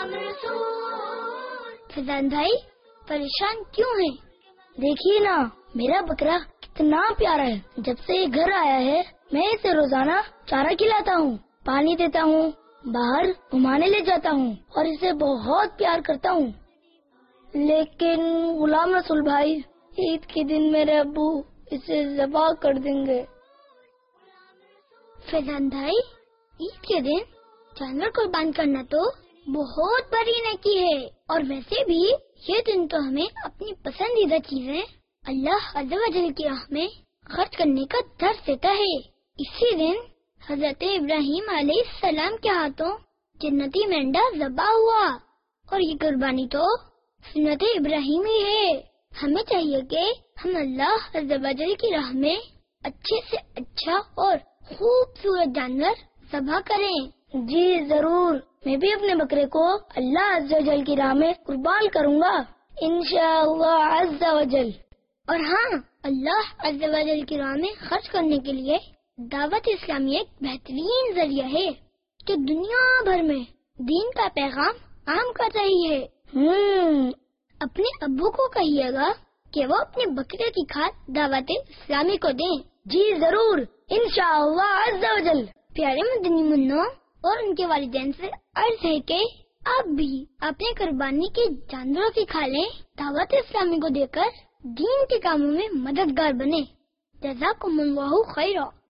فیضان بھائی پریشان کیوں ہیں؟ دیکھیے نا میرا بکرا کتنا پیارا ہے. جب سے یہ گھر آیا ہے میں اسے روزانہ چارہ کھلاتا ہوں، پانی دیتا ہوں، باہر گھمانے لے جاتا ہوں اور اسے بہت پیار کرتا ہوں. لیکن غلام رسول بھائی عید کے دن میرے ابو اسے ذبح کر دیں گے. فیضان بھائی عید کے دن جانور قربان کرنا تو بہت بڑی نیکی ہے، اور ویسے بھی یہ دن تو ہمیں اپنی پسندیدہ چیزیں اللہ عز و جل کی راہ میں خرچ کرنے کا درس دیتا ہے. اسی دن حضرت ابراہیم علیہ السلام کے ہاتھوں جنتی مینڈا ذبح ہوا، اور یہ قربانی تو سنت ابراہیم ہی ہے. ہمیں چاہیے کہ ہم اللہ عز و جل کی راہ میں اچھے سے اچھا اور خوبصورت جانور ذبح کریں. جی ضرور، میں بھی اپنے بکرے کو اللہ عز و جل کی راہ میں قربان کروں گا انشاءاللہ عز و جل. اور ہاں، اللہ عز و جل کی راہ میں خرچ کرنے کے لیے دعوت اسلامی ایک بہترین ذریعہ ہے جو دنیا بھر میں دین کا پیغام عام کر رہی ہے. اپنے ابو کو کہیے گا کہ وہ اپنے بکرے کی کھال دعوت اسلامی کو دیں. جی ضرور انشاءاللہ عز و جل. پیارے مدنی منوں اور ان کے والدین سے عرض ہے کہ آپ بھی اپنے قربانی کے جانوروں کی کھالیں دعوت اسلامی کو دے کر دین کے کاموں میں مددگار بنے. جزاکم اللہ خیرا.